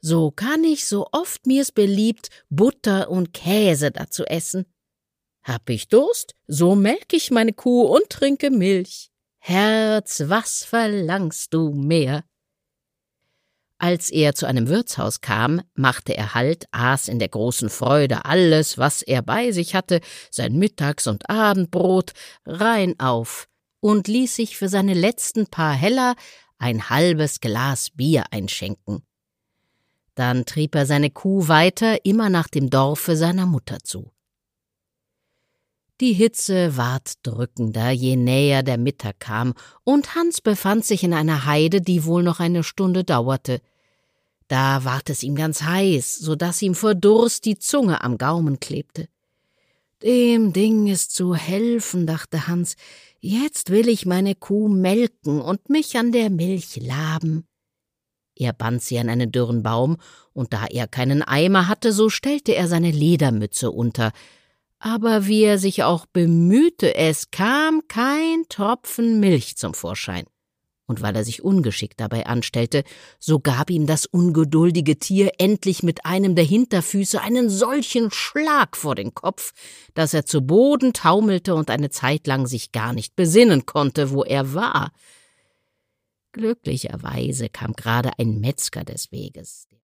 So kann ich, so oft mir's beliebt, Butter und Käse dazu essen. Hab ich Durst, so melk ich meine Kuh und trinke Milch. Herz, was verlangst du mehr? Als er zu einem Wirtshaus kam, machte er Halt, aß in der großen Freude alles, was er bei sich hatte, sein Mittags- und Abendbrot, rein auf, und ließ sich für seine letzten paar Heller ein halbes Glas Bier einschenken. Dann trieb er seine Kuh weiter, immer nach dem Dorfe seiner Mutter zu. Die Hitze ward drückender, je näher der Mittag kam, und Hans befand sich in einer Heide, die wohl noch eine Stunde dauerte. Da ward es ihm ganz heiß, so daß ihm vor Durst die Zunge am Gaumen klebte. »Dem Ding ist zu helfen«, dachte Hans, »jetzt will ich meine Kuh melken und mich an der Milch laben.« Er band sie an einen dürren Baum, und da er keinen Eimer hatte, so stellte er seine Ledermütze unter. Aber wie er sich auch bemühte, es kam kein Tropfen Milch zum Vorschein. Und weil er sich ungeschickt dabei anstellte, so gab ihm das ungeduldige Tier endlich mit einem der Hinterfüße einen solchen Schlag vor den Kopf, dass er zu Boden taumelte und eine Zeit lang sich gar nicht besinnen konnte, wo er war. Glücklicherweise kam gerade ein Metzger des Weges.